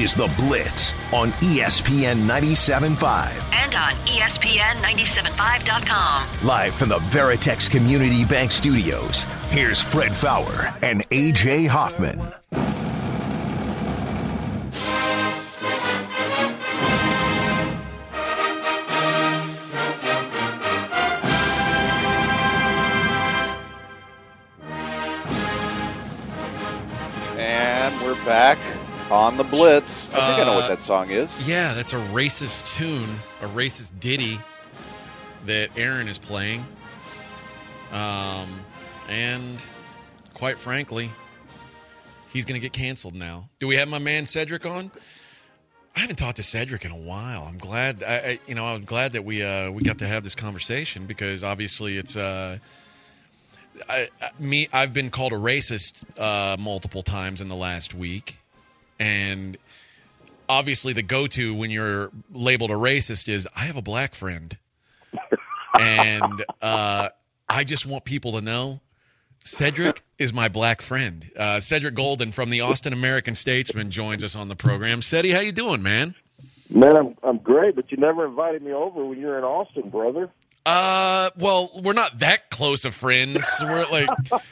is The Blitz on ESPN 97.5. And on ESPN975.com. Live from the Veritex Community Bank Studios, here's Fred Fowler and A.J. Hoffman. And we're back on The Blitz. I think I know what that song is. Yeah, that's a racist tune, a racist ditty that Aaron is playing. And quite frankly, he's going to get canceled now. Do we have my man Cedric on? I haven't talked to Cedric in a while. I'm glad. I'm glad that we got to have this conversation because obviously it's I've been called a racist multiple times in the last week, and obviously the go-to when you're labeled a racist is I have a black friend, and I just want people to know Cedric is my black friend. Cedric Golden from the Austin American-Statesman joins us on the program. Ceddy, how you doing, man? Man, I'm great, but you never invited me over when you were in Austin, brother. Well, we're not that close of friends. We're like,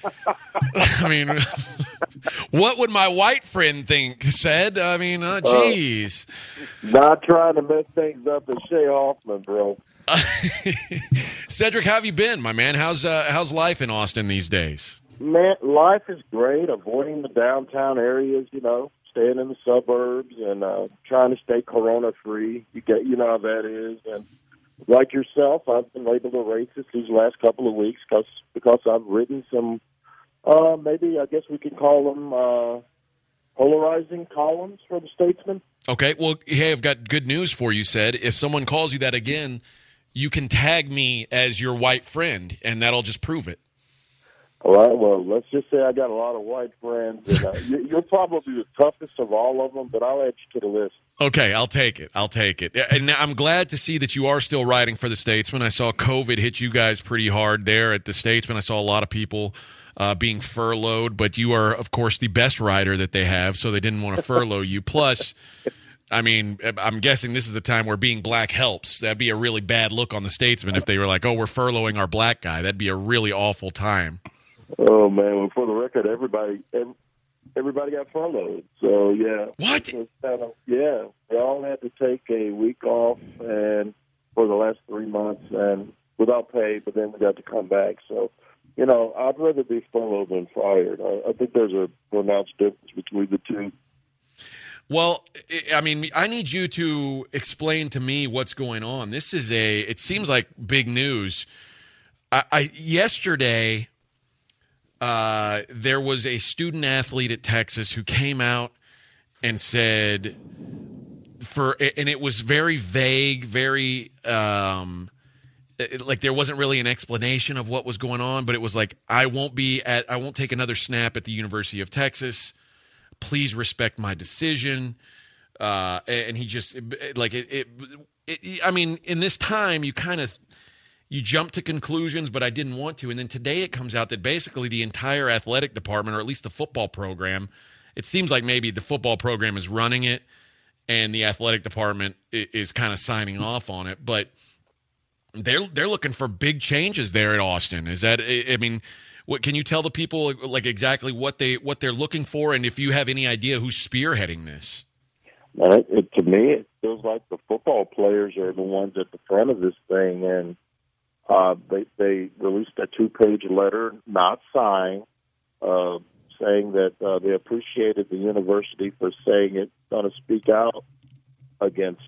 I mean, what would my white friend think, said? I mean, geez. Not trying to mess things up as Shea Hoffman, bro. Cedric, how have you been, my man? How's life in Austin these days? Man, life is great. Avoiding the downtown areas, staying in the suburbs and trying to stay corona-free. You know how that is. And like yourself, I've been labeled a racist these last couple of weeks because I've written some, maybe I guess we could call them polarizing columns for the Statesman. Okay, well, hey, I've got good news for you, Ced. If someone calls you that again, you can tag me as your white friend, and that'll just prove it. All right, well, let's just say I got a lot of white friends, and you're probably the toughest of all of them, but I'll add you to the list. Okay, I'll take it. And I'm glad to see that you are still writing for the Statesman. I saw COVID hit you guys pretty hard there at the Statesman. I saw a lot of people being furloughed, but you are, of course, the best writer that they have, so they didn't want to furlough you. Plus, I mean, I'm guessing this is a time where being black helps. That'd be a really bad look on the Statesman if they were like, oh, we're furloughing our black guy. That'd be a really awful time. Oh, man, well, for the record, everybody got furloughed. So, yeah. What? Yeah. They all had to take a week off and for the last 3 months and without pay, but then we got to come back. So, I'd rather be furloughed than fired. I think there's a pronounced difference between the two. Well, I mean, I need you to explain to me what's going on. This is it seems like big news. Yesterday, there was a student athlete at Texas who came out and said, and it was very vague, very, like there wasn't really an explanation of what was going on, but it was like, I won't take another snap at the University of Texas. Please respect my decision. And he just like I mean, in this time, you jump to conclusions, but I didn't want to. And then today it comes out that basically the entire athletic department, or at least the football program, it seems like maybe the football program is running it and the athletic department is kind of signing off on it. But they're looking for big changes there at Austin. Is that, I mean, what can you tell the people like exactly what they're looking for, and if you have any idea who's spearheading this? To me, it feels like the football players are the ones at the front of this thing, and they released a 2-page letter, not signed, saying that they appreciated the university for saying it's going to speak out against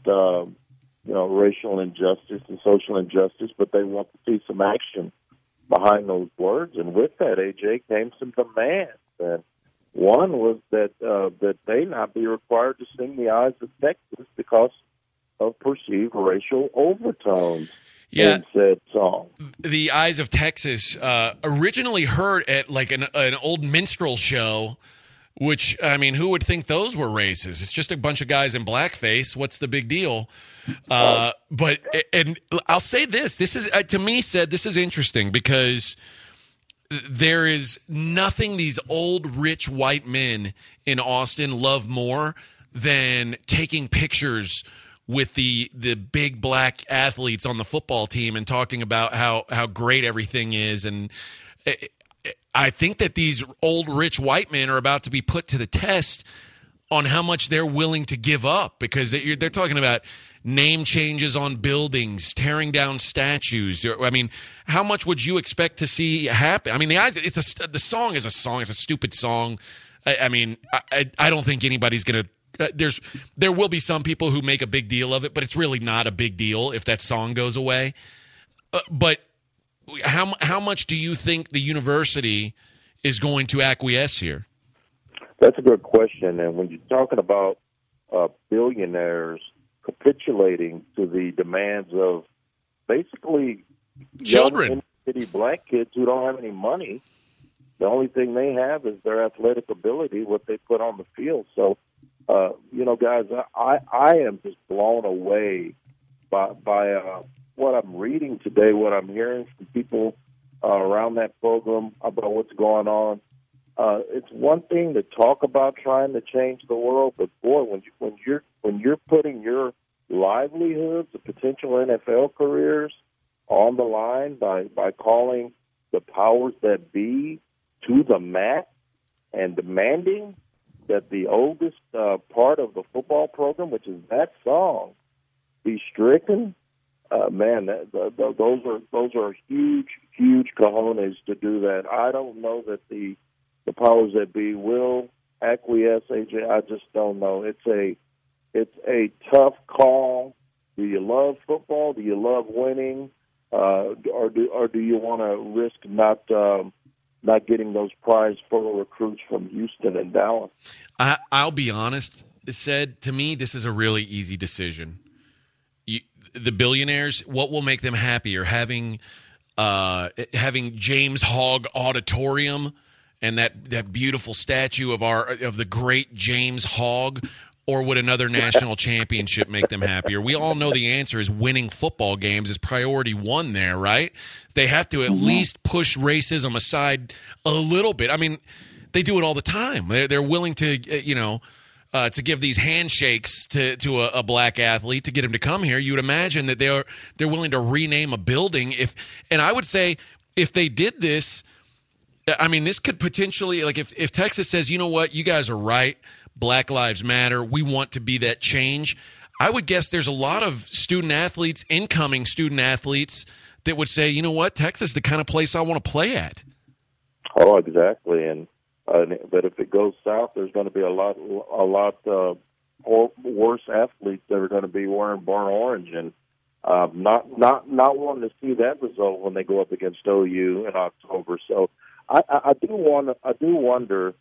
racial injustice and social injustice, but they want to see some action behind those words. And with that, AJ, came some demands. And one was that they not be required to sing the Eyes of Texas because of perceived racial overtones in said song. The Eyes of Texas, originally heard at like an old minstrel show, which, I mean, who would think those were racist? It's just a bunch of guys in blackface. What's the big deal? But I'll say this is, to me, said this is interesting because there is nothing these old, rich white men in Austin love more than taking pictures with the big black athletes on the football team and talking about how great everything is. And I think that these old rich white men are about to be put to the test on how much they're willing to give up, because they're talking about name changes on buildings, tearing down statues. I mean, how much would you expect to see happen? I mean, the song is a song. It's a stupid song. I mean, I don't think anybody's going to. There will be some people who make a big deal of it, but it's really not a big deal if that song goes away. But how much do you think the university is going to acquiesce here? That's a good question. And when you're talking about billionaires capitulating to the demands of basically children, young inner-city black kids who don't have any money, the only thing they have is their athletic ability, what they put on the field. So, guys, I am just blown away by what I'm reading today, what I'm hearing from people around that program about what's going on. It's one thing to talk about trying to change the world, but boy, when you're putting your livelihoods, the potential NFL careers on the line by calling the powers that be to the mat and demanding that the oldest part of the football program, which is that song, be stricken, man, those are huge cojones to do that. I don't know that the powers that be will acquiesce, AJ. I just don't know. It's a tough call. Do you love football? Do you love winning? Or do you want to risk not getting those prize photo recruits from Houston and Dallas? I'll be honest. It said to me, this is a really easy decision. The billionaires, what will make them happier? Having James Hogg Auditorium and that beautiful statue of the great James Hogg, or would another national championship make them happier? We all know the answer is winning football games is priority one there, right? They have to at least push racism aside a little bit. I mean, they do it all the time. They're willing to, to give these handshakes to a black athlete to get him to come here. You would imagine that they're willing to rename a building. And I would say if they did this, I mean, this could potentially, like if Texas says, you know what, you guys are right, Black Lives Matter, we want to be that change, I would guess there's a lot of incoming student athletes that would say, you know what, Texas is the kind of place I want to play at. Oh, exactly. And but if it goes south, there's going to be a lot worse athletes that are going to be wearing burnt orange, and not wanting to see that result when they go up against OU in October. So I do wonder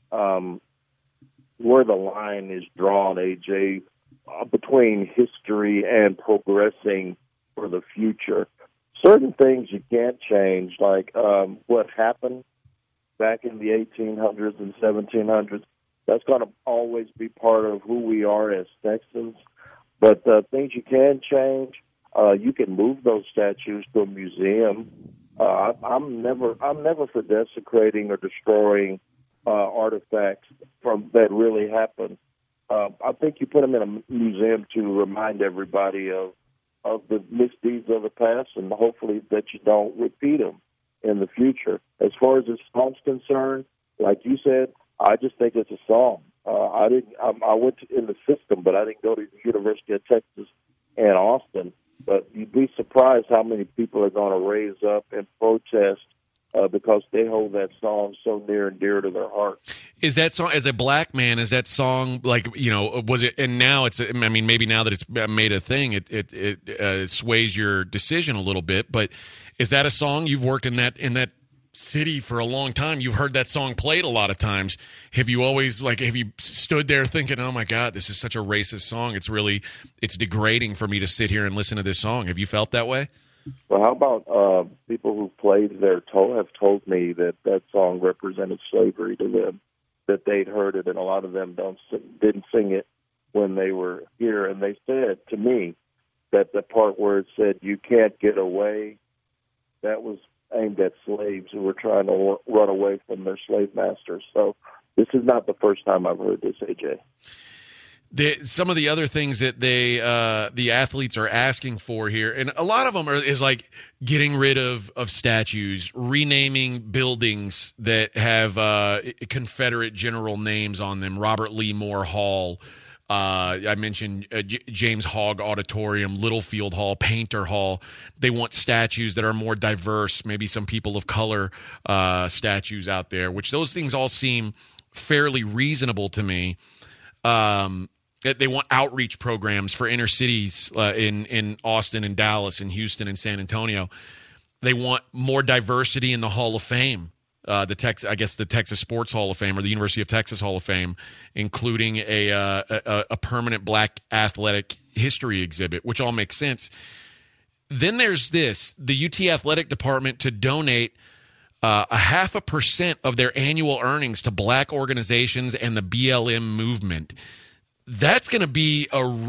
where the line is drawn, AJ, between history and progressing for the future. Certain things you can't change, like what happened back in the 1800s and 1700s. That's going to always be part of who we are as Texans. But things you can change, you can move those statues to a museum. I'm never for desecrating or destroying artifacts that really happened. I think you put them in a museum to remind everybody of the misdeeds of the past, and hopefully that you don't repeat them in the future. As far as this song's concerned, like you said, I just think it's a song. I went in the system, but I didn't go to the University of Texas in Austin. But you'd be surprised how many people are going to raise up and protest because they hold that song so near and dear to their heart. Is that song, as a black man, is that song like, was it, and now it's, I mean, maybe now that it's made a thing, it sways your decision a little bit, but is that a song you've worked in that city for a long time? You've heard that song played a lot of times. Have you stood there thinking, oh my God, this is such a racist song. It's degrading for me to sit here and listen to this song. Have you felt that way? Well, how about people who played there have told me that song represented slavery to them, that they'd heard it, and a lot of them didn't sing it when they were here. And they said to me that the part where it said, "You can't get away," that was aimed at slaves who were trying to run away from their slave masters. So this is not the first time I've heard this, AJ. Some of the other things that the athletes are asking for here, and a lot of them is like getting rid of statues, renaming buildings that have Confederate general names on them. Robert Lee Moore Hall. I mentioned James Hogg Auditorium, Littlefield Hall, Painter Hall. They want statues that are more diverse, maybe some people of color statues out there, which those things all seem fairly reasonable to me. They want outreach programs for inner cities in Austin and Dallas and Houston and San Antonio. They want more diversity in the Hall of Fame, the Texas Sports Hall of Fame or the University of Texas Hall of Fame, including a permanent Black athletic history exhibit, which all makes sense. Then there's the UT Athletic Department to donate 0.5% of their annual earnings to Black organizations and the BLM movement. That's going to be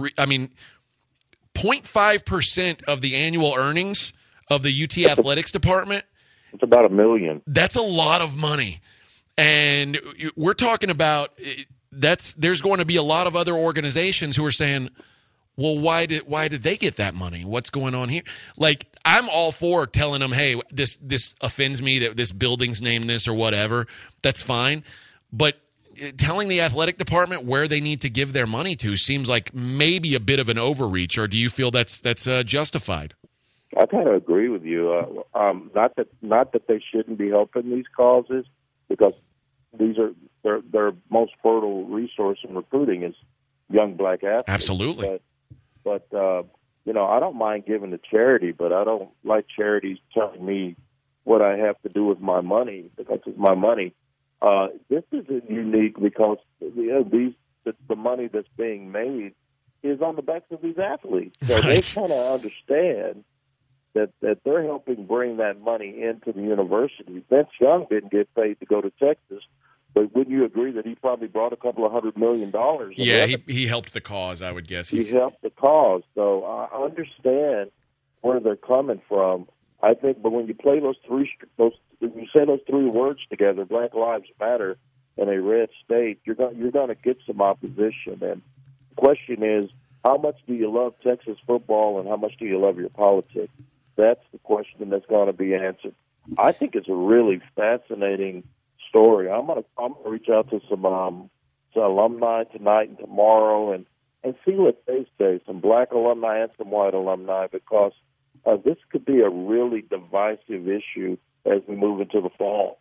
0.5% of the annual earnings of the UT Athletics Department. It's about $1 million. That's a lot of money. And we're talking about there's going to be a lot of other organizations who are saying, well, why did they get that money? What's going on here? Like, I'm all for telling them, hey, this offends me that this building's named this or whatever. That's fine. But telling the athletic department where they need to give their money to seems like maybe a bit of an overreach, or do you feel that's justified? I kind of agree with you. Not that they shouldn't be helping these causes, because these are their most fertile resource in recruiting is young Black athletes. Absolutely. But I don't mind giving to charity, but I don't like charities telling me what I have to do with my money because it's my money. This is unique because the money that's being made is on the backs of these athletes. So right. They kind of understand that they're helping bring that money into the university. Vince Young didn't get paid to go to Texas, but wouldn't you agree that he probably brought a couple of $100 million? Yeah, he helped the cause, I would guess. He helped the cause. So I understand where they're coming from. I think, but when you play when you say those three words together, Black Lives Matter, in a red state, you're going to get some opposition. And the question is, how much do you love Texas football, and how much do you love your politics? That's the question that's going to be answered. I think it's a really fascinating story. I'm going to reach out to some alumni tonight and tomorrow, and see what they say. Some Black alumni and some white alumni, because this could be a really divisive issue as we move into the fall.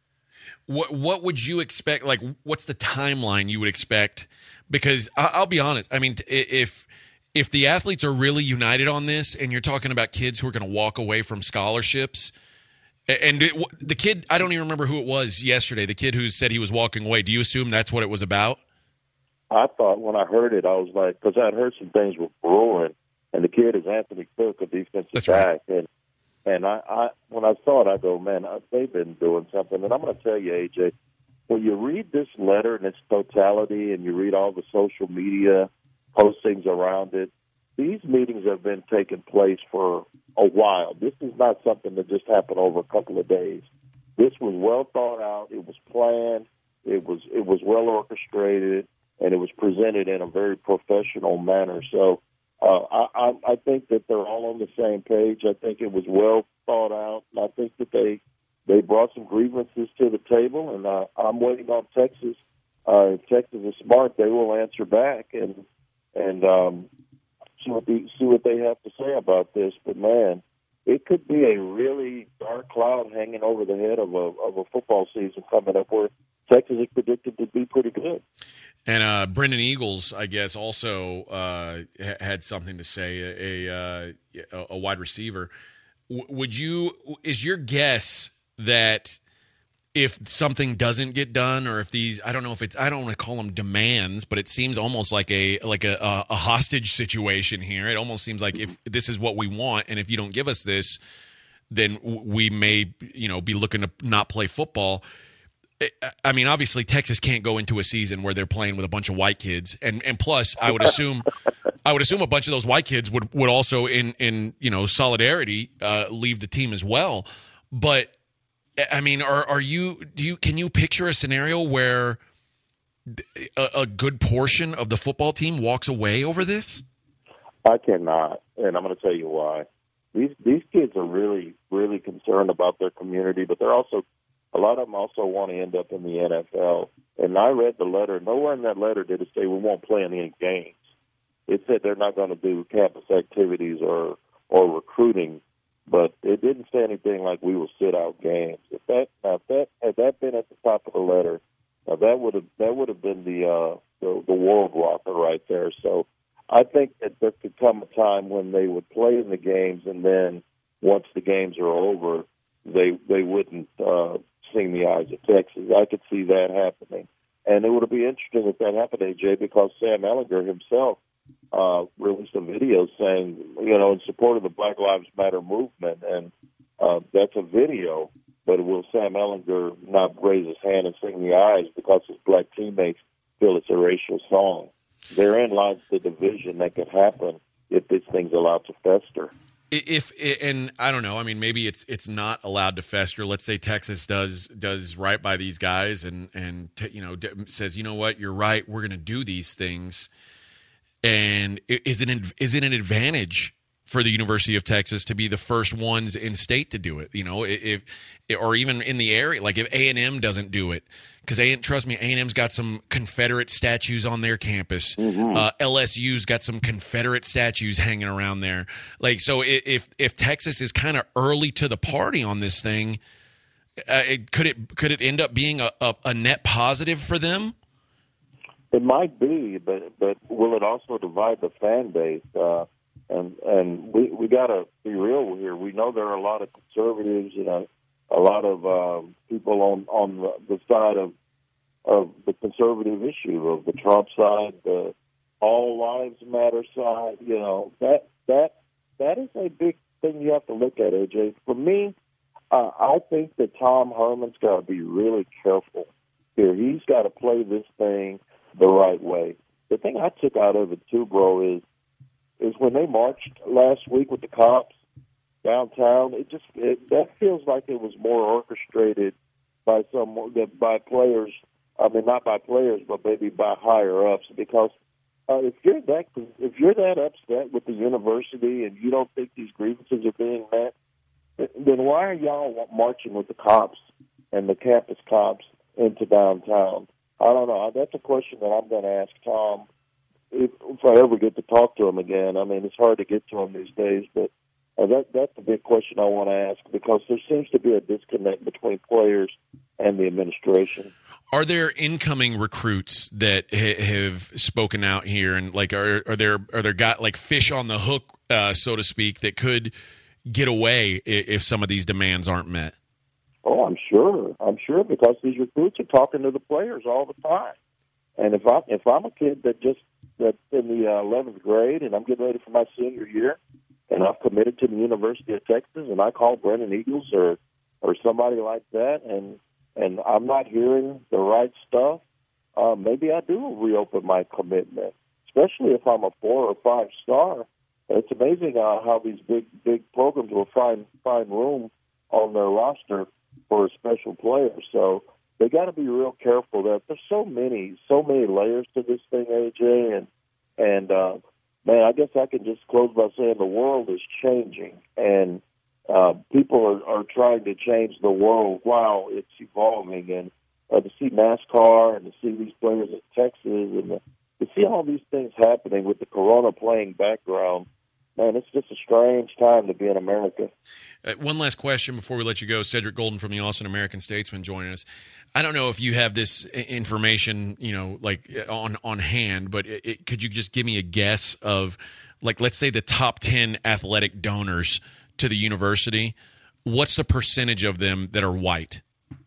What would you expect? Like, what's the timeline you would expect? Because I'll be honest. I mean, if the athletes are really united on this, and you're talking about kids who are going to walk away from scholarships, and the kid, I don't even remember who it was yesterday, the kid who said he was walking away, do you assume that's what it was about? I thought when I heard it, I was like, because I'd heard some things were brewing, and the kid is Anthony Cook, a defensive back. Right. And I when I saw it, I go, man, they've been doing something. And I'm going to tell you, AJ, when you read this letter in its totality and you read all the social media postings around it, these meetings have been taking place for a while. This is not something that just happened over a couple of days. This was well thought out. It was planned. It was well orchestrated, and it was presented in a very professional manner. So I think that they're all on the same page. I think it was well thought out, and I think that they brought some grievances to the table, and I'm waiting on Texas. If Texas is smart, they will answer back and see what they have to say about this. But man, it could be a really dark cloud hanging over the head of a football season coming up, where Texas is predicted to be pretty good. And Brendan Eagles, I guess, also had something to say. A wide receiver. Is your guess that if something doesn't get done, or if these, I don't want to call them demands, but it seems almost like a hostage situation here. It almost seems like if this is what we want, and if you don't give us this, then we may, be looking to not play football. I mean, obviously Texas can't go into a season where they're playing with a bunch of white kids, and plus I would assume a bunch of those white kids would also in solidarity leave the team as well. But I mean, can you picture a scenario where a good portion of the football team walks away over this? I cannot, and I'm going to tell you why. These kids are really, really concerned about their community, but they're also, a lot of them also want to end up in the NFL. And I read the letter. Nowhere in that letter did it say we won't play in any games. It said they're not going to do campus activities or recruiting, but it didn't say anything like we will sit out games. If that had that been at the top of the letter, now that would have been the world rocker right there. So I think that there could come a time when they would play in the games, and then once the games are over, they wouldn't sing the eyes of Texas. I could see that happening, and it would be interesting if that happened, AJ, because Sam Ehlinger himself released a video saying, in support of the Black Lives Matter movement, and that's a video. But will Sam Ehlinger not raise his hand and sing the eyes because his black teammates feel it's a racial song? Therein lies the division that could happen if this thing's allowed to fester. And I don't know. I mean, maybe it's not allowed to fester. Let's say Texas does right by these guys and says, you know what, you're right. We're going to do these things. And is it an advantage for the University of Texas to be the first ones in state to do it? If or even in the area, like if A&M doesn't do it, because trust me, A&M's got some Confederate statues on their campus. Mm-hmm. LSU's got some Confederate statues hanging around there. Like, so if Texas is kind of early to the party on this thing, could it end up being a net positive for them? It might be, but will it also divide the fan base? And we got to be real here. We know there are a lot of conservatives and a lot of people on the side of the conservative issue, of the Trump side, the all lives matter side. That is a big thing you have to look at, AJ. For me, I think that Tom Herman's got to be really careful here. He's got to play this thing the right way. The thing I took out of it too, bro, is when they marched last week with the cops downtown, that feels like it was more orchestrated by players. I mean, not by players, but maybe by higher ups. Because if you're that upset with the university and you don't think these grievances are being met, then why are y'all marching with the cops and the campus cops into downtown? I don't know. That's a question that I'm going to ask Tom if I ever get to talk to him again. I mean, it's hard to get to him these days, but that's the big question I want to ask, because there seems to be a disconnect between players and the administration. Are there incoming recruits that have spoken out here, and like are there got like fish on the hook, so to speak, that could get away if some of these demands aren't met? Oh, I'm sure, because these recruits are talking to the players all the time. And if I'm a kid that's in the 11th grade and I'm getting ready for my senior year, and I've committed to the University of Texas, and I call Brennan Eagles or somebody like that, and I'm not hearing the right stuff, maybe I do reopen my commitment. Especially if I'm a 4 or 5 star. It's amazing how these big programs will find room on their roster for a special player. So they got to be real careful. That there's so many layers to this thing, AJ, and man, I guess I can just close by saying the world is changing, and people are trying to change the world while it's evolving. And to see NASCAR and to see these players at Texas and to see all these things happening with the Corona playing background, man, it's just a strange time to be in America. One last question before we let you go. Cedric Golden from the Austin American-Statesman joining us. I don't know if you have this information, like on hand, but could you just give me a guess of, like, let's say the top 10 athletic donors to the university? What's the percentage of them that are white?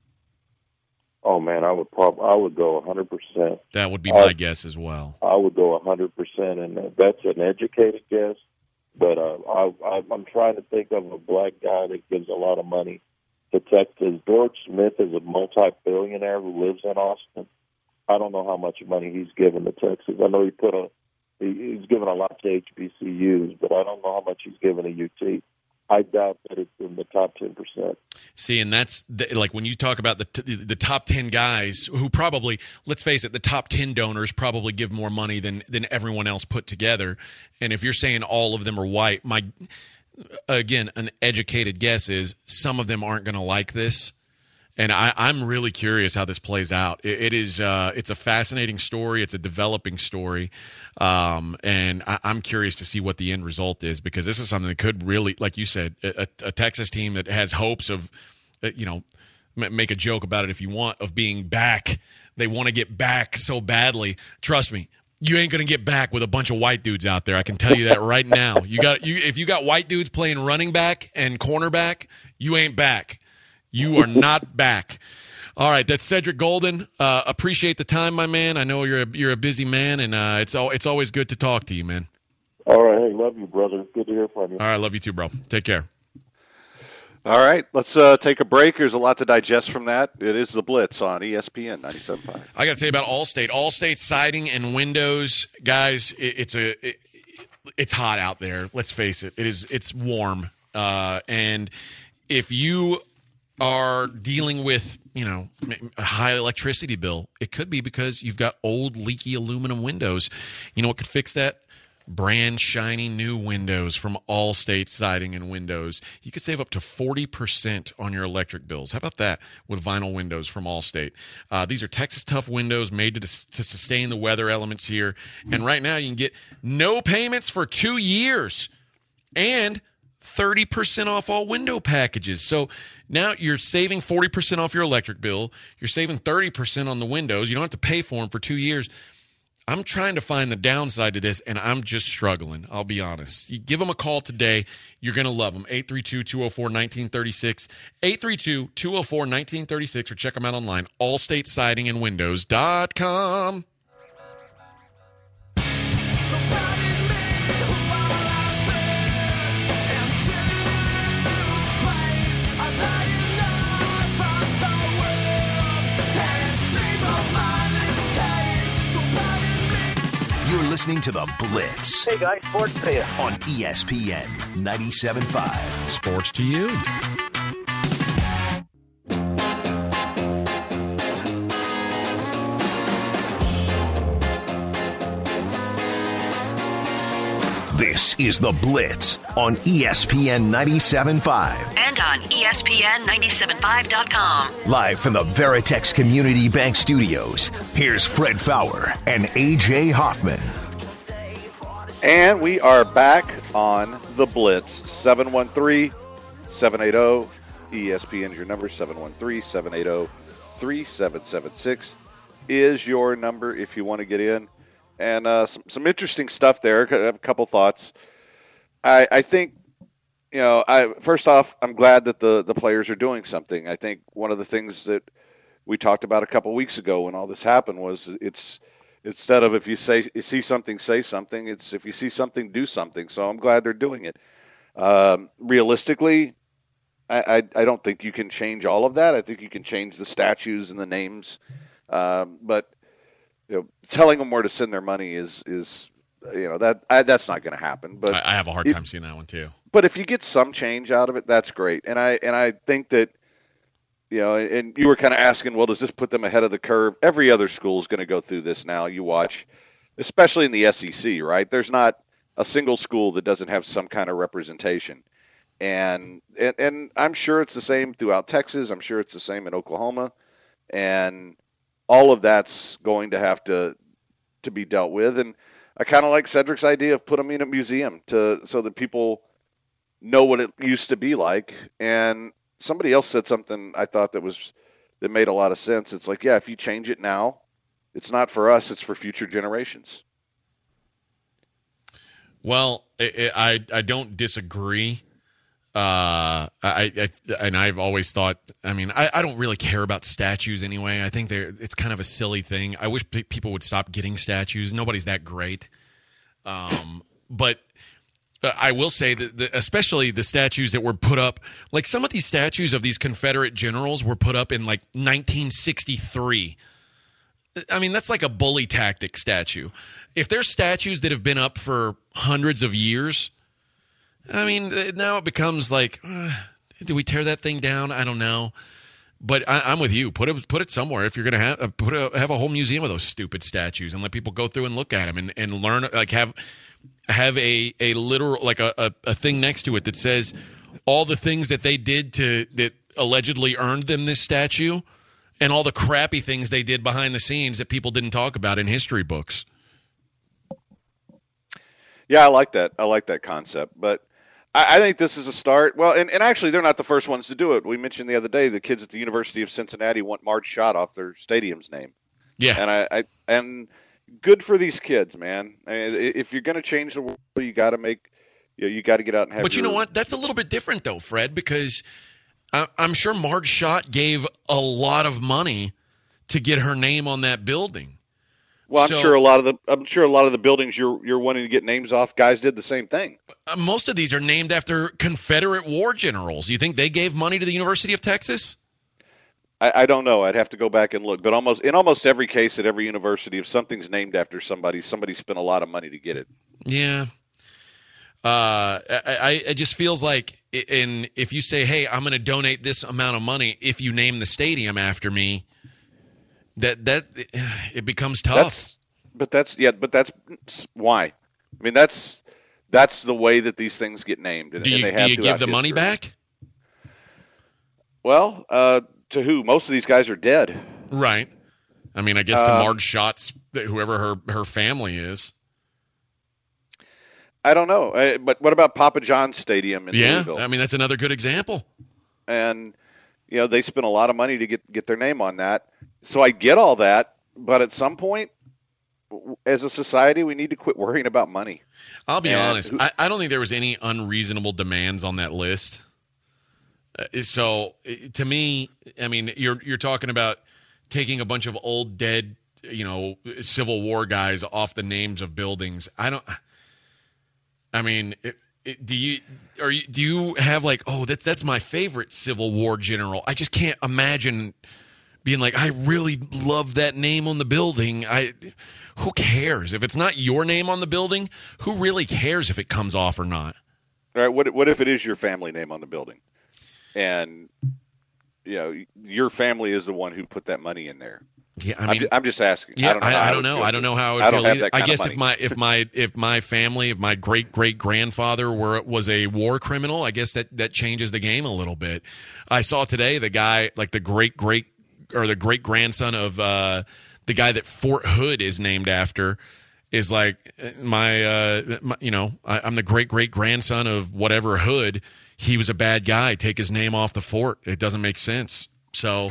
Oh man, I would go 100%. That would be my guess as well. I would go 100%, and that's an educated guess. But I'm trying to think of a black guy that gives a lot of money to Texas. George Smith is a multi-billionaire who lives in Austin. I don't know how much money he's given to Texas. I know he's given a lot to HBCUs, but I don't know how much he's given to UT. I doubt that it's in the top 10%. See, and that's like when you talk about the top 10 guys who probably, let's face it, the top 10 donors probably give more money than everyone else put together. And if you're saying all of them are white, again, an educated guess is some of them aren't going to like this. And I'm really curious how this plays out. It's a fascinating story. It's a developing story. And I'm curious to see what the end result is, because this is something that could really, like you said, a Texas team that has hopes of, make a joke about it if you want, of being back. They want to get back so badly. Trust me, you ain't going to get back with a bunch of white dudes out there. I can tell you that right now. If you got white dudes playing running back and cornerback, you ain't back. You are not back. All right, that's Cedric Golden. Appreciate the time, my man. I know you're a busy man, and it's always good to talk to you, man. All right, hey, love you, brother. Good to hear from you. All right, love you too, bro. Take care. All right, let's take a break. There's a lot to digest from that. It is the Blitz on ESPN 97.5. I got to tell you about Allstate. Allstate siding and windows, guys. It's hot out there. Let's face it. It's warm, and if you are dealing with, a high electricity bill, it could be because you've got old leaky aluminum windows. You know what could fix that? Brand shiny new windows from Allstate Siding and Windows. You could save up to 40% on your electric bills. How about that with vinyl windows from Allstate? These are Texas Tough windows made to sustain the weather elements here. And right now you can get no payments for 2 years and 30% off all window packages. So now you're saving 40% off your electric bill. You're saving 30% on the windows. You don't have to pay for them for 2 years. I'm trying to find the downside to this, and I'm just struggling. I'll be honest. You give them a call today. You're going to love them. 832-204-1936. 832-204-1936, or check them out online. AllStateSidingAndWindows.com. You're listening to The Blitz. Hey guys, sports to you. On ESPN 97.5. Sports to you. This is The Blitz on ESPN 97.5. And on ESPN975.com. Live from the Veritex Community Bank Studios, here's Fred Faour and A.J. Hoffman. And we are back on The Blitz. 713-780. ESPN is your number. 713-780-3776 is your number if you want to get in. And some interesting stuff there. I have a couple thoughts. I think, first off, I'm glad that the players are doing something. I think one of the things that we talked about a couple weeks ago when all this happened was it's instead of if you see something, say something. It's if you see something, do something. So I'm glad they're doing it. Realistically, I don't think you can change all of that. I think you can change the statues and the names, but telling them where to send their money is that's not going to happen. But I have a hard time seeing that one too. But if you get some change out of it, that's great. And I think that and you were kind of asking, well, does this put them ahead of the curve? Every other school is going to go through this now. You watch, especially in the SEC, right? There's not a single school that doesn't have some kind of representation, and I'm sure it's the same throughout Texas. I'm sure it's the same in Oklahoma, and all of that's going to have to be dealt with. And I kind of like Cedric's idea of put them in a museum so that people know what it used to be like. And somebody else said something I thought that made a lot of sense. It's like, yeah, if you change it now, it's not for us, it's for future generations. Well, I don't disagree. I've always thought, I don't really care about statues anyway. I think it's kind of a silly thing. I wish people would stop getting statues. Nobody's that great. But I will say that especially the statues that were put up, like some of these statues of these Confederate generals were put up in like 1963. That's like a bully tactic statue. If there's statues that have been up for hundreds of years, I mean, now it becomes like, do we tear that thing down? I don't know. But I'm with you. Put it somewhere. If you're going to have a whole museum of those stupid statues and let people go through and look at them and learn, like have a literal, like a thing next to it that says all the things that they did that allegedly earned them this statue and all the crappy things they did behind the scenes that people didn't talk about in history books. Yeah, I like that. I like that concept. But I think this is a start. Well, and actually, they're not the first ones to do it. We mentioned the other day the kids at the University of Cincinnati want Marge Schott off their stadium's name. Yeah, and good for these kids, man. I mean, if you're going to change the world, you got to you got to get out and have. But you know what? That's a little bit different, though, Fred, because I'm sure Marge Schott gave a lot of money to get her name on that building. Well, I'm sure a lot of the buildings you're wanting to get names off, guys did the same thing. Most of these are named after Confederate war generals. You think they gave money to the University of Texas? I don't know. I'd have to go back and look. But in almost every case at every university, if something's named after somebody spent a lot of money to get it. Yeah. It just feels like, if you say, hey, I'm going to donate this amount of money if you name the stadium after me, that it becomes tough. But that's why. I mean, that's the way that these things get named. Do you give the money back? Well, to who? Most of these guys are dead. Right. I mean, I guess to Marge Schott's, whoever her family is. I don't know. But what about Papa John's Stadium in Louisville? I mean, that's another good example. And they spent a lot of money to get their name on that. So I get all that, but at some point, as a society, we need to quit worrying about money. I'll be honest. I don't think there was any unreasonable demands on that list. So to me, I mean, you're talking about taking a bunch of old dead, Civil War guys off the names of buildings. Do you have like, oh, that's my favorite Civil War general? I just can't imagine being like, I really love that name on the building. Who cares if it's not your name on the building? Who really cares if it comes off or not? All right. What if it is your family name on the building, and your family is the one who put that money in there? Yeah, I mean, I'm just asking. Yeah, I don't know. I don't know how I would feel. I guess if my family, if my great grandfather was a war criminal, I guess that changes the game a little bit. I saw today the guy, like the great grandson of the guy that Fort Hood is named after, is like I'm the great grandson of whatever Hood. He was a bad guy. Take his name off the fort. It doesn't make sense. So.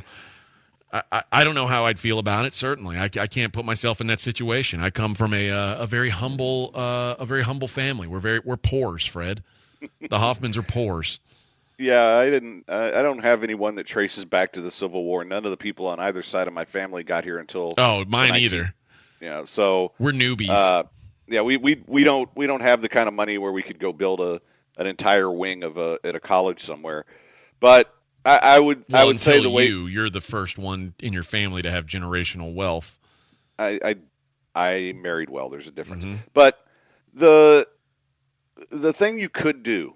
I don't know how I'd feel about it. Certainly, I can't put myself in that situation. I come from a very humble family. We're poors, Fred. The Hoffmans are poors. Yeah, I don't have anyone that traces back to the Civil War. None of the people on either side of my family got here until mine either. So we're newbies. We don't have the kind of money where we could go build an entire wing at a college somewhere, but. I would say the way you're the first one in your family to have generational wealth. I married well. There's a difference, mm-hmm. But the thing you could do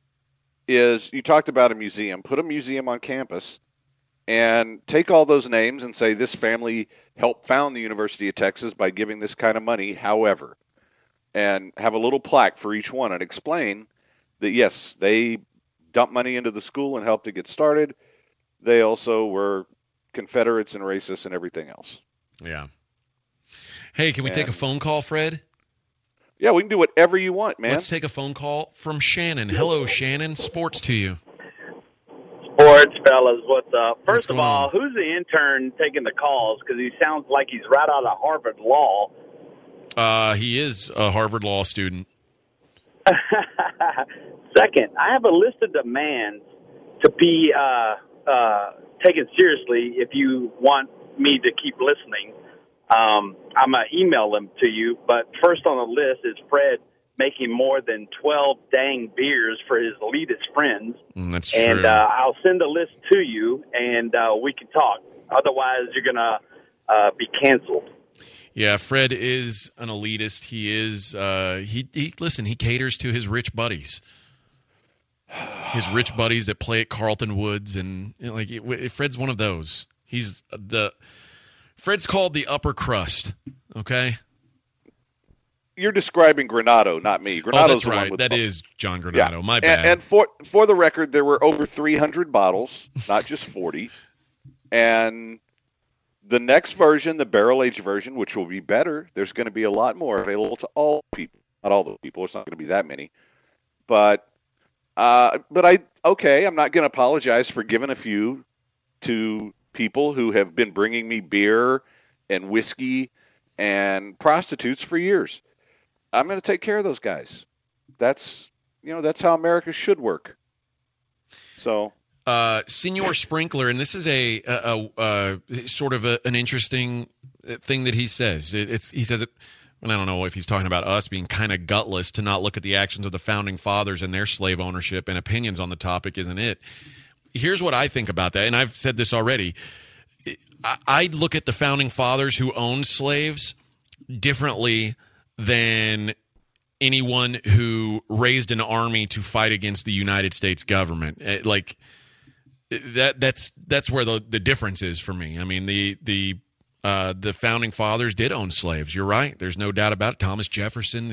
is you talked about a museum. Put a museum on campus and take all those names and say this family helped found the University of Texas by giving this kind of money. However, and have a little plaque for each one and explain that yes, they dumped money into the school and helped it get started. They also were Confederates and racists and everything else. Yeah. Hey, can we take a phone call, Fred? Yeah, we can do whatever you want, man. Let's take a phone call from Shannon. Hello, Shannon. Sports to you. Sports, fellas. What's up? First of all, who's the intern taking the calls? Because he sounds like he's right out of Harvard Law. He is a Harvard Law student. Second, I have a list of demands to be taken seriously if you want me to keep listening. I'm going to email them to you. But first on the list is Fred making more than 12 dang beers for his elitist friends. That's true. And I'll send a list to you, and we can talk. Otherwise, you're going to be canceled. Yeah, Fred is an elitist. He is. He caters to his rich buddies. his rich buddies that play at Carlton Woods, and Fred's one of those. Fred's called the upper crust. Okay. You're describing Granato, not me. Granado's that's right. That is John Granato. Yeah. My bad. And for the record, there were over 300 bottles, not just 40. And the next version, the barrel-aged version, which will be better, there's going to be a lot more available to all people. Not all the people. It's not going to be that many. But I'm not going to apologize for giving a few to people who have been bringing me beer and whiskey and prostitutes for years. I'm going to take care of those guys. That's how America should work. So, Senor Sprinkler, and this is a sort of an interesting thing that he says. He says it, and I don't know if he's talking about us being kind of gutless to not look at the actions of the founding fathers and their slave ownership and opinions on the topic, isn't it? Here's what I think about that, and I've said this already. I look at the founding fathers who owned slaves differently than anyone who raised an army to fight against the United States government. That's where the difference is for me. I mean, the founding fathers did own slaves. You're right. There's no doubt about it. Thomas Jefferson,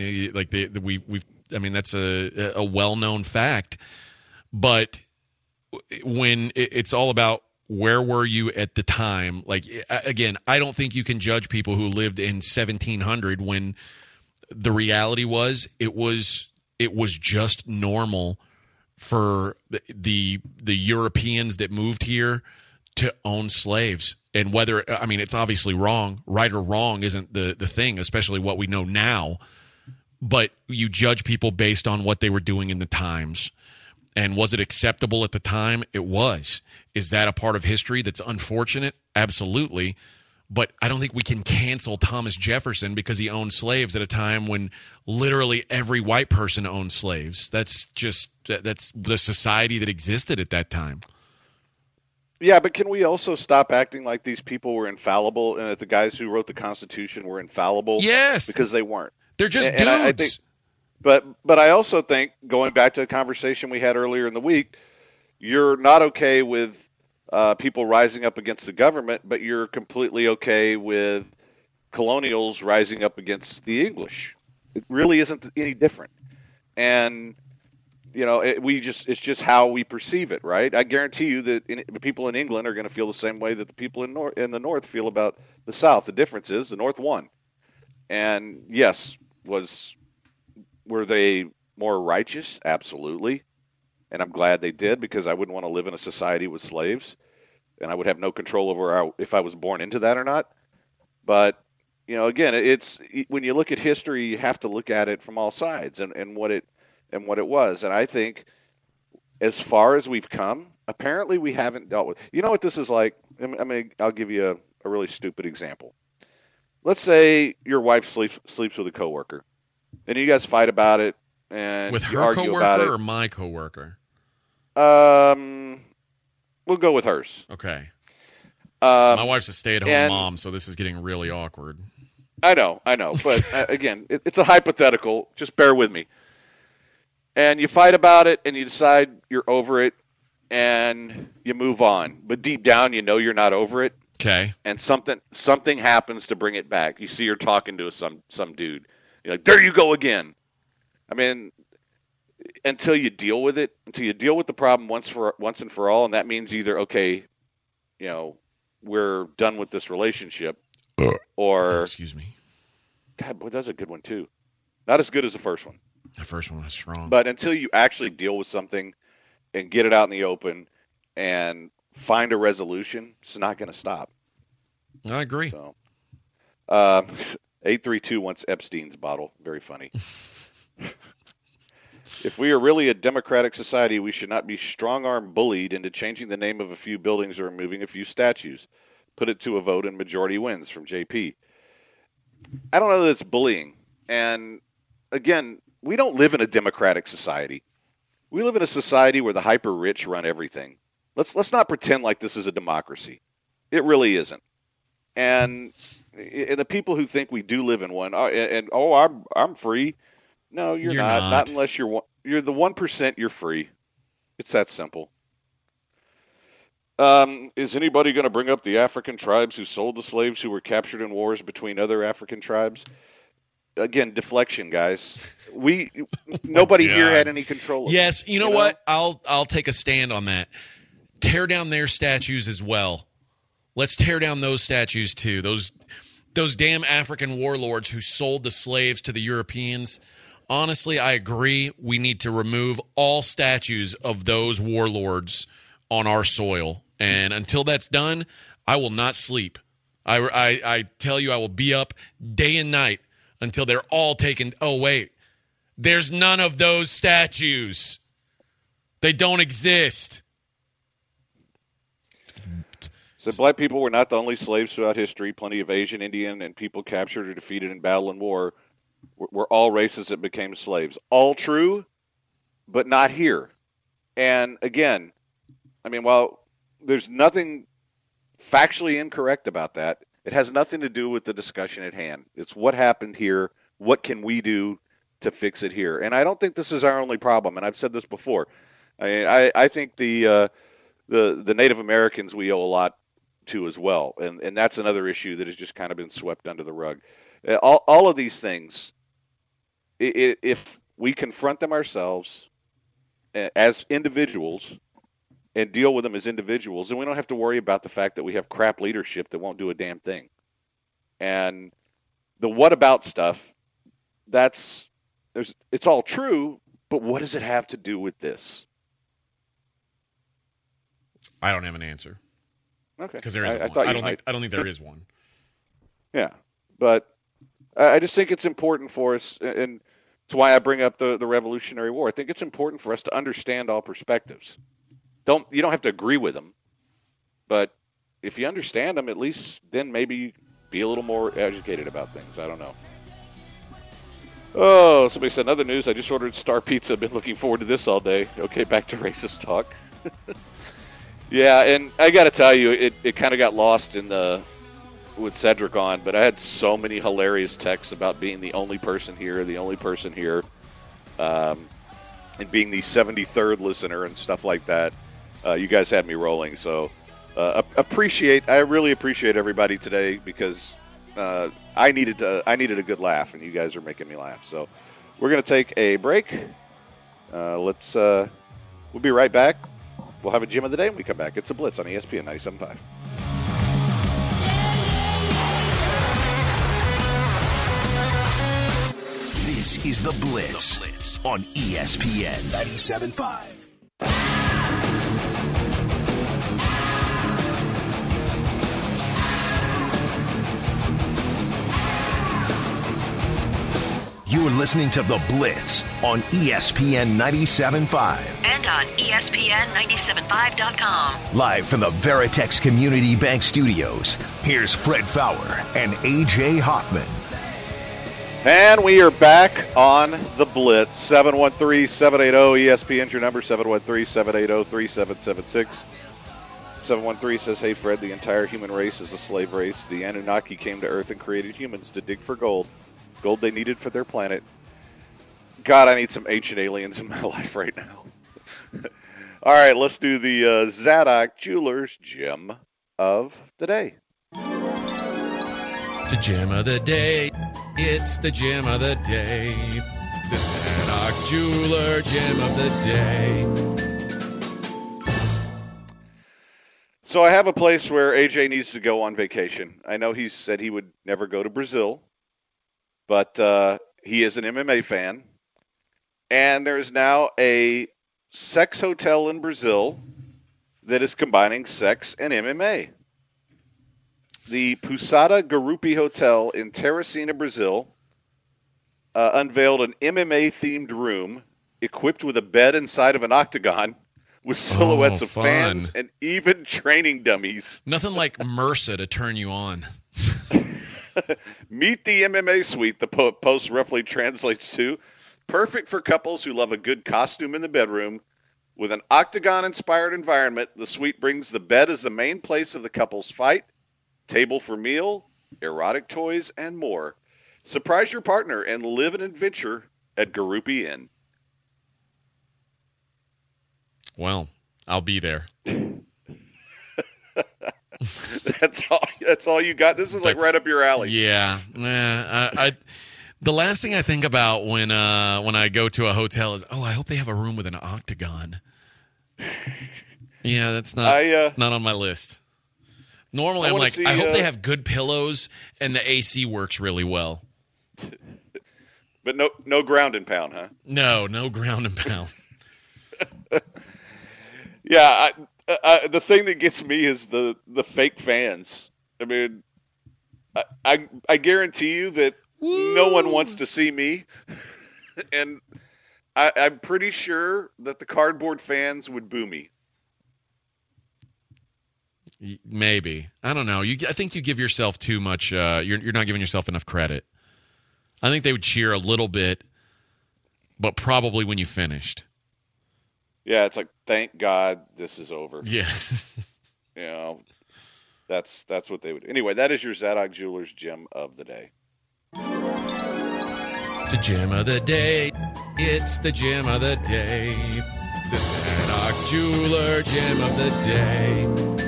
that's a well-known fact. But when it's all about where were you at the time, again, I don't think you can judge people who lived in 1700 when the reality was it was just normal for the Europeans that moved here to own slaves. And whether, it's obviously wrong. Right or wrong isn't the thing, especially what we know now. But you judge people based on what they were doing in the times. And was it acceptable at the time? It was. Is that a part of history that's unfortunate? Absolutely. But I don't think we can cancel Thomas Jefferson because he owned slaves at a time when literally every white person owned slaves. That's the society that existed at that time. Yeah, but can we also stop acting like these people were infallible and that the guys who wrote the Constitution were infallible? Yes. Because they weren't. They're just dudes. I think, but I also think, going back to a conversation we had earlier in the week, you're not okay with people rising up against the government, but you're completely okay with colonials rising up against the English. It really isn't any different. And it's just how we perceive it, right? I guarantee you that the people in England are going to feel the same way that the people in the North feel about the South. The difference is the North won. And yes, were they more righteous? Absolutely. And I'm glad they did, because I wouldn't want to live in a society with slaves, and I would have no control over if I was born into that or not. But, again, it's when you look at history, you have to look at it from all sides and what it was. And I think as far as we've come, apparently we haven't dealt with. You know what this is like? I'll give you a really stupid example. Let's say your wife sleeps with a coworker, and you guys fight about it, and with you her argue coworker about it. or my coworker? We'll go with hers. Okay. My wife's a stay-at-home mom, so this is getting really awkward. I know, but again, it's a hypothetical. Just bear with me. And you fight about it, and you decide you're over it, and you move on. But deep down, you're not over it. Okay. And something happens to bring it back. You see her talking to some dude. You're like, there you go again. Until you deal with it, until you deal with the problem once and for all, and that means either, okay, we're done with this relationship, or excuse me. God, boy, that's a good one too. Not as good as the first one. The first one was strong. But until you actually deal with something and get it out in the open and find a resolution, it's not going to stop. I agree. So, 832 wants Epstein's bottle. Very funny. If we are really a democratic society, we should not be strong-arm bullied into changing the name of a few buildings or removing a few statues. Put it to a vote and majority wins, from JP. I don't know that it's bullying. And again, we don't live in a democratic society. We live in a society where the hyper-rich run everything. Let's not pretend like this is a democracy. It really isn't. And the people who think we do live in one, I'm free. No, you're not. Not unless you're the 1%. You're free. It's that simple. Is anybody going to bring up the African tribes who sold the slaves who were captured in wars between other African tribes? Again, deflection, guys. Nobody here had any control of it. Yes, you know what? I'll take a stand on that. Tear down their statues as well. Let's tear down those statues too. Those damn African warlords who sold the slaves to the Europeans. Honestly, I agree. We need to remove all statues of those warlords on our soil. And until that's done, I will not sleep. I tell you, I will be up day and night until they're all taken. Oh, wait. There's none of those statues. They don't exist. So black people were not the only slaves throughout history. Plenty of Asian, Indian, and people captured or defeated in battle and war were all races that became slaves. All true, but not here. And again, I mean, while there's nothing factually incorrect about that, it has nothing to do with the discussion at hand. It's what happened here. What can we do to fix it here? And I don't think this is our only problem. And I've said this before. I think the Native Americans we owe a lot to as well. And that's another issue that has just kind of been swept under the rug. All of these things, if we confront them ourselves as individuals and deal with them as individuals, then we don't have to worry about the fact that we have crap leadership that won't do a damn thing. And the what about stuff, it's all true, but what does it have to do with this? I don't have an answer. Okay. Because there isn't one. I don't think there is one. Yeah. But I just think it's important for us, and it's why I bring up the Revolutionary War. I think it's important for us to understand all perspectives. You don't have to agree with them, but if you understand them, at least then maybe be a little more educated about things. I don't know. Oh, somebody said, another news, I just ordered Star Pizza. Been looking forward to this all day. Okay, back to racist talk. Yeah, and I got to tell you, it kind of got lost with Cedric on, but I had so many hilarious texts about being the only person here, and being the 73rd listener and stuff like that. You guys had me rolling, so I really appreciate everybody today, because I needed a good laugh, and you guys are making me laugh. So we're going to take a break. We'll be right back. We'll have a gym of the day when we come back. It's a Blitz on ESPN 97.5. This is The Blitz on ESPN 97.5. You're listening to The Blitz on ESPN 97.5. And on ESPN975.com. Live from the Veritex Community Bank Studios, here's Fred Faour and AJ Hoffman. And we are back on The Blitz. 713-780-ESPN's your number, 713-780-3776. 713 says, hey, Fred, the entire human race is a slave race. The Anunnaki came to Earth and created humans to dig for gold. Gold they needed for their planet. God, I need some ancient aliens in my life right now. All right, let's do the Zadok Jewelers Gem of the Day. The gem of the day. It's the gem of the day. The Zadok Jeweler Gem of the Day. So I have a place where AJ needs to go on vacation. I know he said he would never go to Brazil, but he is an MMA fan. And there is now a sex hotel in Brazil that is combining sex and MMA. The Pousada Guaruppi Hotel in Teresina, Brazil, unveiled an MMA-themed room equipped with a bed inside of an octagon with silhouettes of fans and even training dummies. Nothing like MRSA to turn you on. Meet the MMA suite, the post roughly translates to. Perfect for couples who love a good costume in the bedroom. With an octagon-inspired environment, the suite brings the bed as the main place of the couple's fight, table for meal, erotic toys, and more. Surprise your partner and live an adventure at Guaruppi Inn. Well, I'll be there. That's all you got. This is like right up your alley. Yeah. The last thing I think about when I go to a hotel is, I hope they have a room with an octagon. Yeah, that's not on my list. Normally, I'm like, I hope they have good pillows and the AC works really well. But no ground and pound, huh? No ground and pound. Yeah, the thing that gets me is the fake fans. I mean, I guarantee you that no one wants to see me, and I'm pretty sure that the cardboard fans would boo me. Maybe. I don't know. I think you give yourself too much. You're not giving yourself enough credit. I think they would cheer a little bit, but probably when you finished. Yeah, it's like, thank God this is over. Yeah. That's what they would. Anyway, that is your Zadok Jewelers gem of the day. The gem of the day. It's the gem of the day. The Zadok Jeweler gem of the day.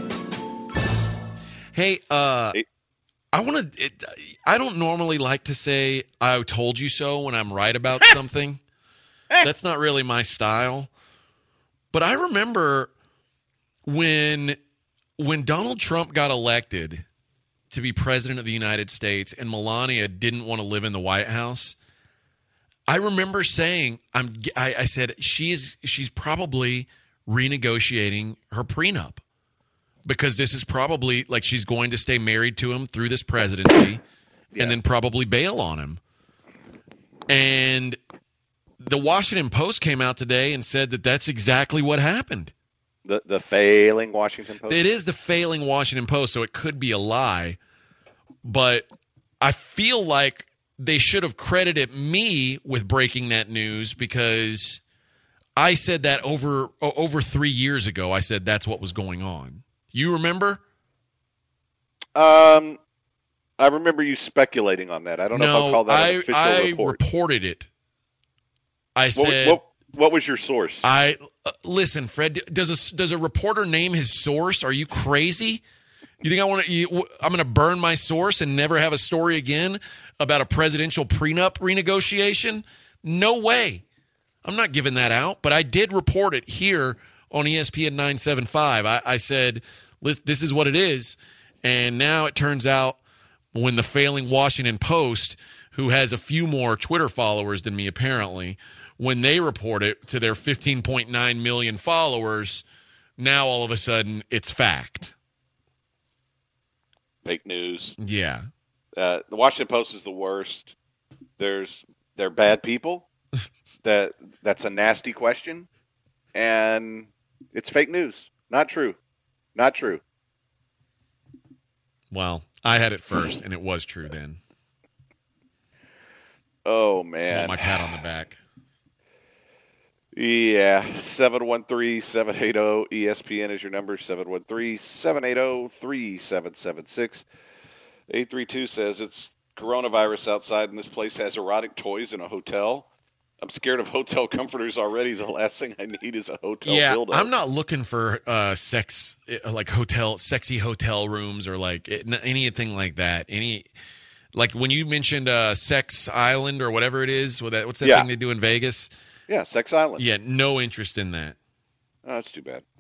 Hey, I don't normally like to say I told you so when I'm right about something. That's not really my style. But I remember when Donald Trump got elected to be president of the United States and Melania didn't want to live in the White House, I remember saying, I said, she's probably renegotiating her prenup. Because this is probably like she's going to stay married to him through this presidency and then probably bail on him. And the Washington Post came out today and said that that's exactly what happened. The failing Washington Post? It is the failing Washington Post, so it could be a lie. But I feel like they should have credited me with breaking that news because I said that over 3 years ago. I said that's what was going on. You remember? I remember you speculating on that. I don't know if I'll call that an official report. I reported it. I said... What was your source? Listen, Fred, does a reporter name his source? Are you crazy? You think I'm going to burn my source and never have a story again about a presidential prenup renegotiation? No way. I'm not giving that out, but I did report it here on ESPN 975. I said, this is what it is. And now it turns out when the failing Washington Post, who has a few more Twitter followers than me apparently, when they report it to their 15.9 million followers, now all of a sudden it's fact. Fake news. Yeah. The Washington Post is the worst. They're bad people. That's a nasty question. And it's fake news. Not true. Not true. Well, I had it first, and it was true then. Oh, man. I want my pat on the back. Yeah. 713-780-ESPN is your number. 713-780-3776. 832 says it's coronavirus outside, and this place has erotic toys in a hotel. I'm scared of hotel comforters already. The last thing I need is a hotel build-up. I'm not looking for sexy hotel rooms or like anything like that. Like when you mentioned Sex Island or whatever it is, what's that thing they do in Vegas? Yeah, Sex Island. Yeah, no interest in that. Oh, that's too bad.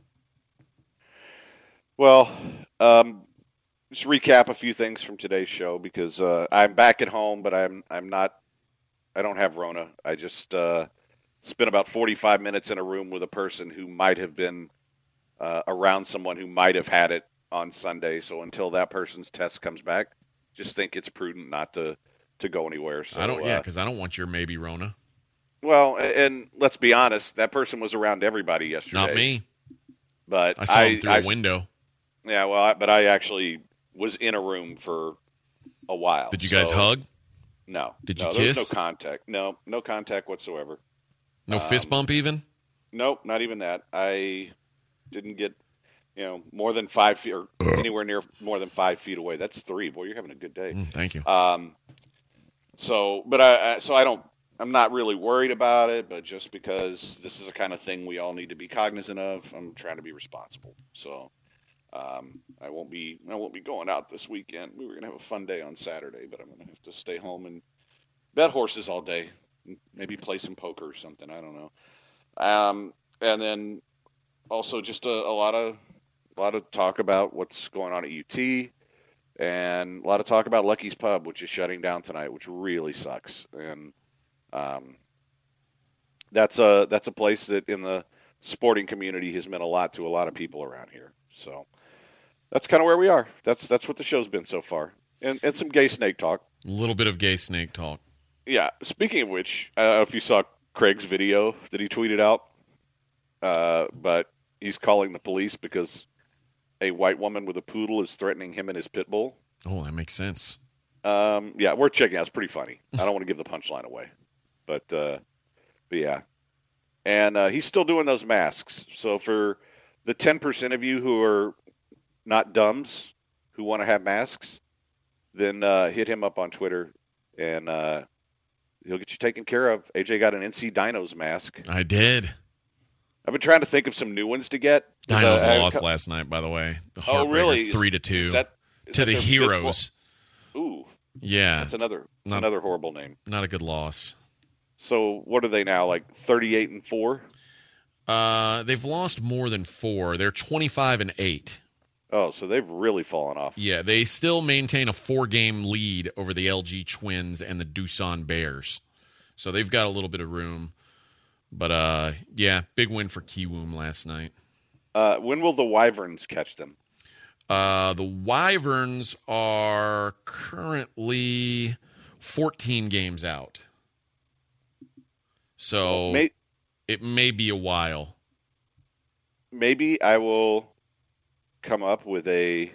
Well, just recap a few things from today's show because I'm back at home, but I'm not. I don't have Rona. I just spent about 45 minutes in a room with a person who might have been around someone who might have had it on Sunday. So until that person's test comes back, just think it's prudent not to go anywhere. So because I don't want your maybe Rona. Well, and let's be honest, that person was around everybody yesterday. Not me. But I saw him through a window. Yeah, well, but I actually was in a room for a while. Did you guys hug? No. Did you kiss? There was no contact. No contact whatsoever. No fist bump even? Nope, not even that. I didn't get, more than 5 feet or anywhere near more than 5 feet away. That's 3. Boy, you're having a good day. Thank you. So I I'm not really worried about it, but just because this is the kind of thing we all need to be cognizant of, I'm trying to be responsible. So I won't be going out this weekend. We were gonna have a fun day on Saturday, but I'm gonna have to stay home and bet horses all day, maybe play some poker or something. I don't know. And then also just a lot of talk about what's going on at UT, and a lot of talk about Lucky's Pub, which is shutting down tonight, which really sucks. And that's a place that in the sporting community has meant a lot to a lot of people around here. So that's kind of where we are. That's what the show's been so far, and some gay snake talk. A little bit of gay snake talk. Yeah. Speaking of which, I don't know if you saw Craig's video that he tweeted out, but he's calling the police because a white woman with a poodle is threatening him and his pit bull. Oh, that makes sense. Yeah, we're checking out. It's pretty funny. I don't want to give the punchline away, but yeah. And he's still doing those masks. So for the 10% of you who are not dumbs who want to have masks, then hit him up on Twitter, and he'll get you taken care of. AJ got an NC Dinos mask. I did. I've been trying to think of some new ones to get. Dinos lost last night, by the way. Oh, really? 3-2 Is that to the Heroes. Ooh. Yeah. That's another horrible name. Not a good loss. So what are they now, like 38-4? They've lost more than 4. They're 25-8. Oh, so they've really fallen off. Yeah, they still maintain a 4-game lead over the LG Twins and the Doosan Bears. So they've got a little bit of room. But, yeah, big win for Kiwoom last night. When will the Wyverns catch them? The Wyverns are currently 14 games out. So it may be a while. Maybe I will come up with a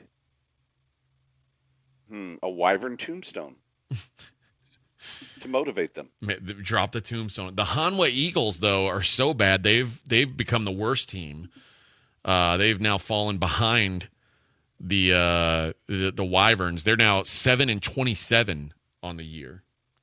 Wyvern tombstone to motivate them. Drop the tombstone. The Hanwha Eagles, though, are so bad. They've become the worst team. They've now fallen behind the Wyverns. They're now 7-27 on the year.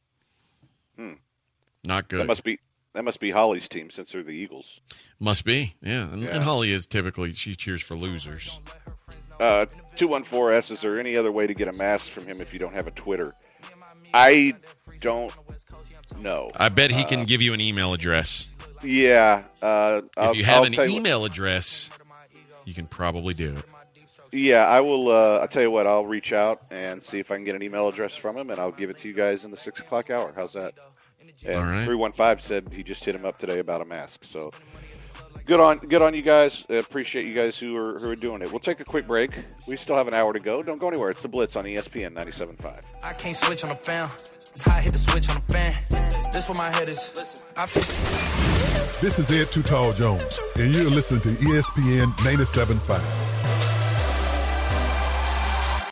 Not good. That must be Holly's team since they're the Eagles. Must be, yeah. And Holly is typically, she cheers for losers. 214S, is there any other way to get a mask from him if you don't have a Twitter? I don't know. I bet he can give you an email address. Yeah. If you have an email address, you can probably do it. Yeah, I will. I'll tell you what, I'll reach out and see if I can get an email address from him, and I'll give it to you guys in the 6 o'clock hour. How's that? And all right. 315 said he just hit him up today about a mask. So good on you guys. I appreciate you guys who are doing it. We'll take a quick break. We still have an hour to go. Don't go anywhere. It's the Blitz on ESPN 97.5. I can't switch on the fan. It's hot, hit the switch on the fan. This where my head is. This is Ed Too Tall Jones, and you're listening to ESPN 97.5.